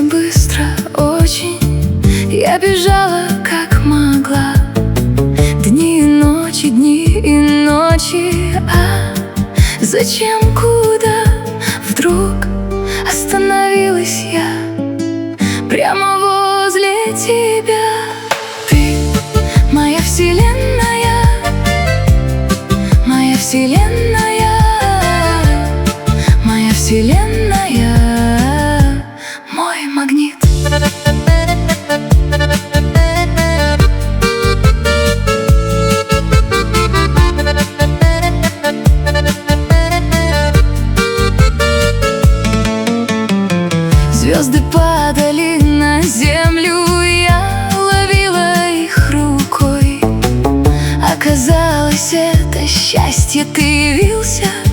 быстро, очень. Я бежала, как могла. Дни и ночи. А зачем, куда вдруг остановилась я прямо возле тебя? Ты моя вселенная, моя вселенная, моя вселенная, мой магнит. Звезды падали на землю, я ловила их рукой. Оказалось, это счастье, ты явился